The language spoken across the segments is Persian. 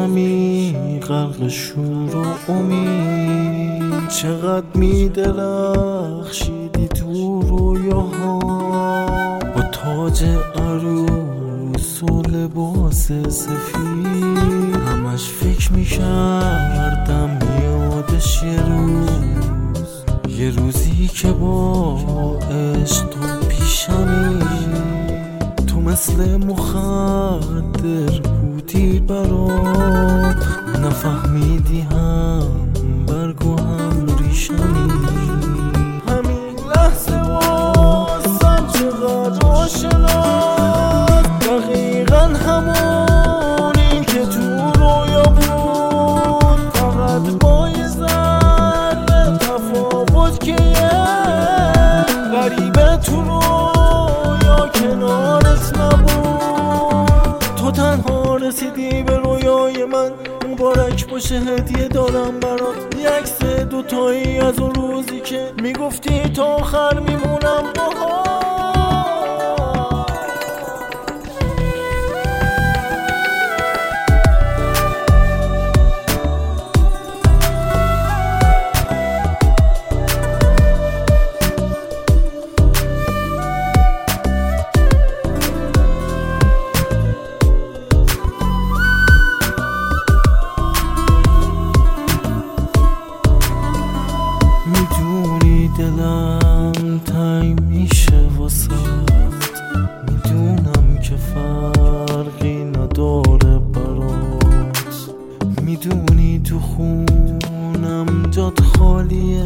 پیشمی غرق شور و امید، چقدر میدرخشیدی تو رویاها با تاج عروس و لباس سفید. همش فکر میکردم یادش یه روزی که با عشق تو پیشمی، تو مثل مخدر بودی برام، نفهمیدی هم برگ و هم ریشمی. همین لحظه واسم چقدر آشناست، دقیقا همونی که تو رویا بود، فقط با یه ذره تفاوت که غریبه تو رویا کنارت نبود. تو تنها رسیدی به رویای من، مبارک باشه هدیه دارم برات، یه عکس دوتایی از اون روزی که میگفتی تا آخر میمونم باهات. میدونی دلم تنگ میشه واسط، میدونم که فرقی نداره برات، میدونی تو خونم جات خالیه،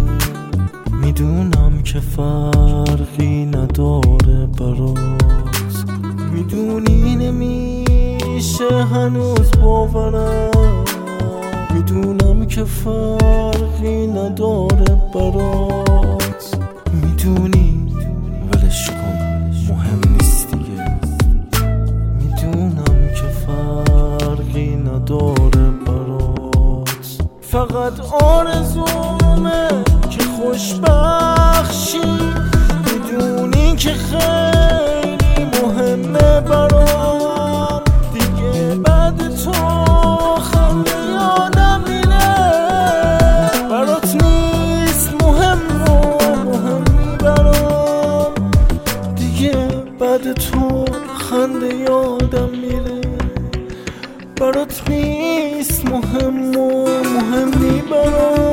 میدونم که فرقی نداره برات، میدونی نمیشه هنوز باورم، میدونم که فرقی نداره برات، میدونی ولش کن مهم نیست دیگه، میدونم که فرقی نداره برات. فقط آرزومه که خوشبخشی، میدونی که خیلی مهمه برام، دیگه بعد تو خنده یادم میره، برات نیست مهم و مهمی برام، دیگه بعد تو خنده یادم میره، برات نیست مهم و مهمی برام.